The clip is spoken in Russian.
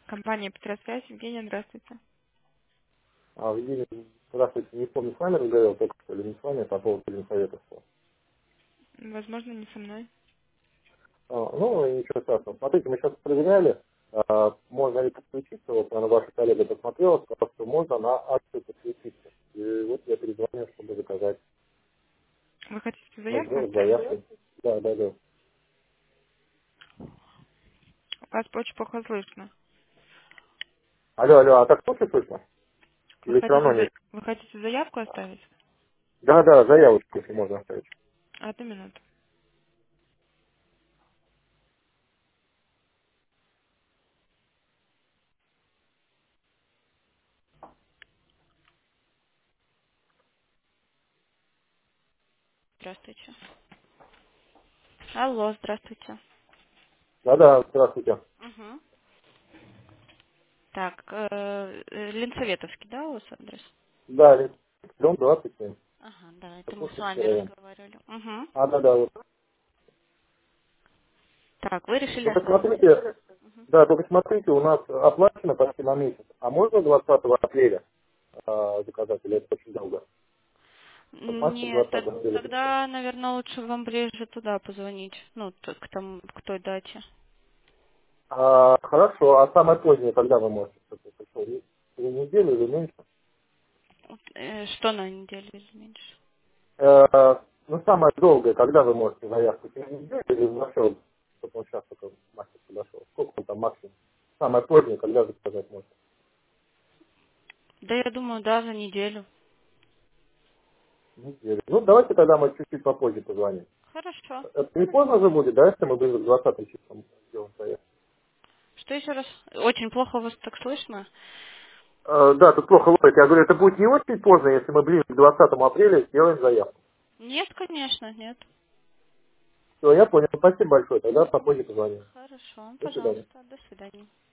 Компания Петросвязь. Евгения, здравствуйте. Евгений, здравствуйте, не помню, с вами разговаривал только что или не с вами по поводу Ленсовета. Возможно, не со мной. Ну, ничего страшного. Смотрите, мы сейчас проверяли, можно ли подключиться, вот, наверное, ваша коллега посмотрела, сказала, что можно на акцию подключиться. И вот я перезвонил, чтобы заказать, Вы хотите ну, заявку сделать оставить? заявку. Да, да, да. Вас очень плохо слышно. Алло, алло, а так слушай слышно? Вы Или все равно хотите, нет? Вы хотите заявку оставить? Да, да, заявочку, если можно оставить. Одну минуту. Здравствуйте. Алло, здравствуйте. Да, да, здравствуйте. Угу. Так, Ленсоветовский, да, у вас адрес? Да, дом 27. Ага, да, это мы с Сокольнический вами район. разговаривали. Угу. Да, да, вот. Так, вы решили Только оставить? смотрите, Угу. да, только смотрите, у нас оплачено почти на месяц. А можно 20 апреля заказать, или это очень долго? Вот мастер Нет, 20 апреля. тогда, наверное, лучше вам ближе туда позвонить. Ну, к той дате. Хорошо, а самое позднее, когда вы можете? Через неделю или меньше? Что на неделю или меньше? Ну, самое долгое, когда вы можете заявку? Через неделю или нашел, чтобы он сейчас только мастер подошел? Сколько он там максимум? Самое позднее, когда заказать можно? Да, я думаю, да, за неделю. Неделю. Ну, давайте тогда мы чуть-чуть попозже позвоним. Хорошо. Это не поздно же будет, да, если мы ближе к 20 числам сделаем заявку? Что еще раз? Очень плохо вас так слышно. Да, тут плохо ловит. Я говорю, это будет не очень поздно, если мы ближе к 20 апреля сделаем заявку. Нет, конечно, нет. Все, я понял. Спасибо большое. Тогда попозже позвоним. Хорошо, До свидания. пожалуйста, до свидания.